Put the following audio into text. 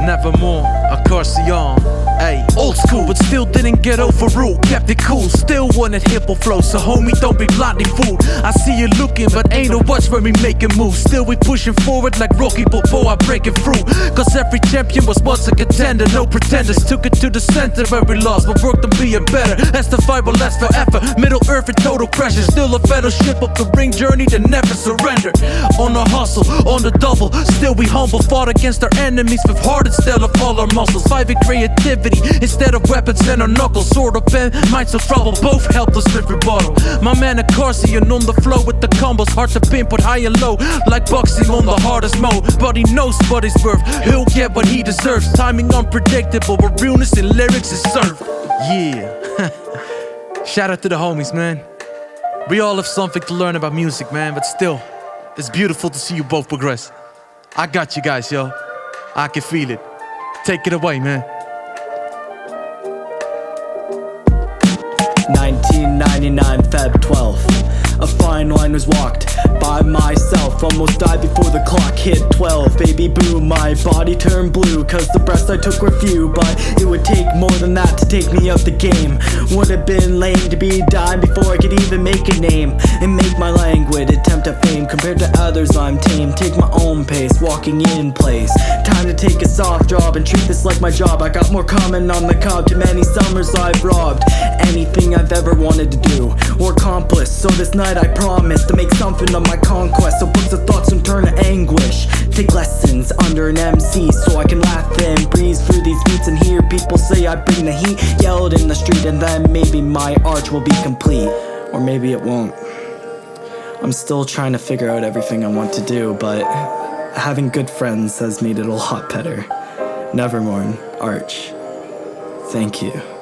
Nevermore, Acarcion. Ay, old school, but still didn't get overruled. Kept it cool, still wanted hippo flow. So homie, don't be blindly fooled. I see you looking, but ain't no watch when we making moves. Still we pushing forward like Rocky Balboa breaking through. Cause every champion was once a contender. No pretenders, took it to the center where we lost, but worked on being better. As the fight will last forever. Middle earth in total pressure. Still a fellowship of the ring journey that never surrendered. On a hustle, on the double, still we humble. Fought against our enemies with heart instead of all our muscles. Fighting creativity instead of weapons and our knuckles. Sword of pen, minds of trouble, both helpless with rebuttal. My man Acarcion on the flow with the combos. Hard to pinpoint high and low, like boxing on the hardest mode. But he knows what he's worth, he'll get what he deserves. Timing unpredictable, but realness in lyrics is served. Yeah. Shout out to the homies, man. We all have something to learn about music, man. But still, it's beautiful to see you both progress. I got you guys, yo. I can feel it. Take it away, man. 1999, Feb 12th. A fine line was walked by myself. Almost died before the clock hit 12. Baby boom, my body turned blue, cause the breaths I took were few. But it would take more than that to take me out the game. Would have been lame to be dying before I could even make a name and make my languid attempt at fame. Compared to others I'm tame, take my own pace, walking in place. Time to take a soft job and treat this like my job. I got more coming on the cob, too many summers I've robbed. Anything I've ever wanted to do or accomplish, so this night I promise to make something of my conquest. So books of thoughts and turn to anguish. Take lessons under an MC so I can laugh and breeze through these beats and hear people say I bring the heat. Yelled in the street and then maybe my arch will be complete. Or maybe it won't. I'm still trying to figure out everything I want to do, but having good friends has made it a lot better. Nevermore, Arch. Thank you.